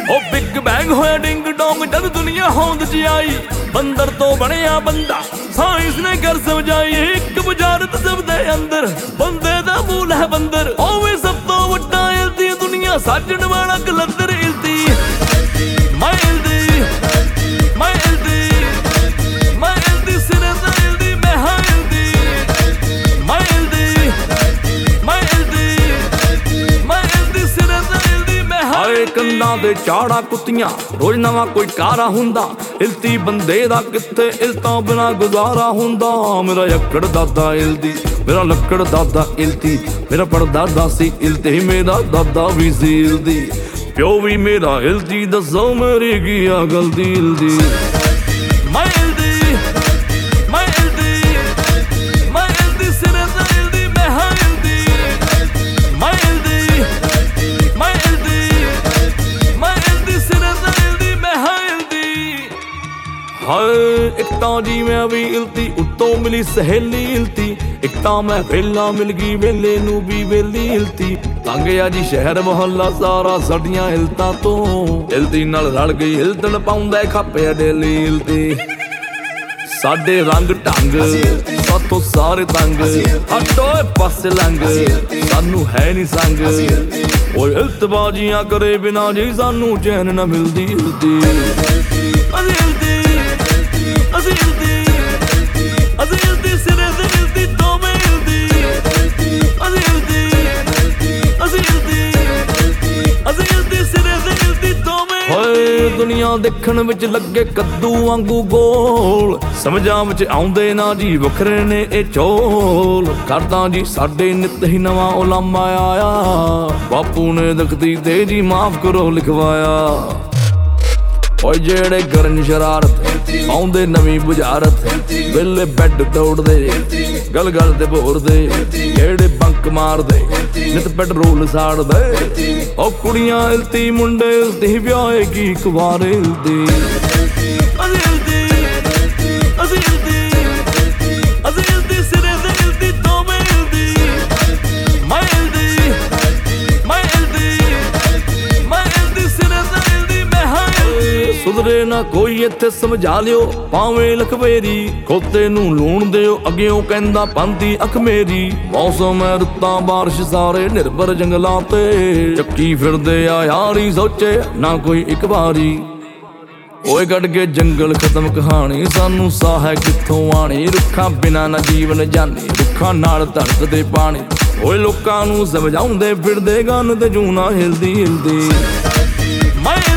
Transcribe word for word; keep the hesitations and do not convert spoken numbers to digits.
ओ big bang होया ding dong जद दुनिया होंद च आई, बंदर तो बनया बंदा साइंस ने कर समझाई। एक बुझारत सब दे अंदर बंदे दा मूल है बंदर, ओवे सब तो वड्डा इल्ती दुनिया साजण वाला कलंदर। इल्ती मैं इल्ती मैं इल्ती मैं इल्ती सिरे दा इल्ती मैं हां इल्ती मैं इल्ती मैं इल्ती मैं इल्ती सिरे दा इल्ती मैं हां। आए कंधां दे चाड़ा कुत्तियां रोज नवां कोई कारा हुंदा, इल्ती बंदे दा कित्थे इल्तां बिना गुजारा हुंदा। मेरा यक्कड़ दादा इल्ती मेरा लक्कड़ दादा इल्ती, मेरा पड़दादा सी इल्ती मेरा दादा भी सी इल्ती, प्यो भी मेरा इल्ती। दसो मेरी किया गलती इल्ती मैं इल्ती मैं इल्ती मैं इल्ती सिरे दा इल्ती मैं हां इल्ती मैं इल्ती मैं इल्ती मैं इल्ती सिरे दा इल्ती मैं हां इल्ती। हाय एक तां जी मैं भी इल्ती उत्तों मिली सहेली इल्ती, एक तां मैं वेला मिल गई वेले नू भी वेली इल्ती। तंग आ जी शहर मुहल्ला सारा साडियां इल्तां तो, इल्ती नाल रल गई इल्तन पाउंदा खापे डेली इल्ती। साडे रंग ढंग साथों सारे तंग, हटो पासे लंघ सानू है नी संग। ओए इल्तबाजियां करे बिना जी सानू चैन ना मिलदी इल्ती। असी इल्ती असी इल्ती असी इल्ती सिरे ते इल्ती तो मैं इल्ती असी इल्ती असी इल्ती असी इल्ती सिरे ते इल्ती तो मैं। होए दुनिया देखण विच लगे कद्दू वांगू गोल, समझां विच आउंदे ना जी वखरे ने ए चोल। करदा जी साडे नित ही नवां उलामा आया, बापू ने दखती ते जी माफ करो लिखवाया। ओए जेड़े करन शरारत आउंदे नवीं बुझारत, वेले बैड तोड़दे गल गल ते भोरदे। जेड़े बंक मारदे नित पेट्रोल साड़दे, ओ कुड़ियां इल्ती मुंडे इल्ती ब्याहे की कुवारे इल्ती। असी इल्ती असी इल्ती असी इल्ती सिरे ते इल्ती तो मैं इल्ती मैं इल्ती मैं इल्ती मैं इल्ती सिरे ते इल्ती मैं हां इल्ती। सुधरे ना कोई इत्थे समझा लियो भावें लखवेरी, खोते नू लूण दिओ अग्गियों कहंदा पांदी अख मेरी। मौसम है रुत्तां बारिश सारे निर्भर जंगलां ते, चक्की फिरदे आ यारी सोचे ना कोई इक बारी। ओए गड़ के जंगल खत्म कहानी सानू साह है कित्थों आनी, रुखां बिना ना जीवन जानी रुखां नाल धड़कदे पानी। ओए लोकां नू समझाउंदे फिरदे गन ते जूना हिलदी हिलदी मैं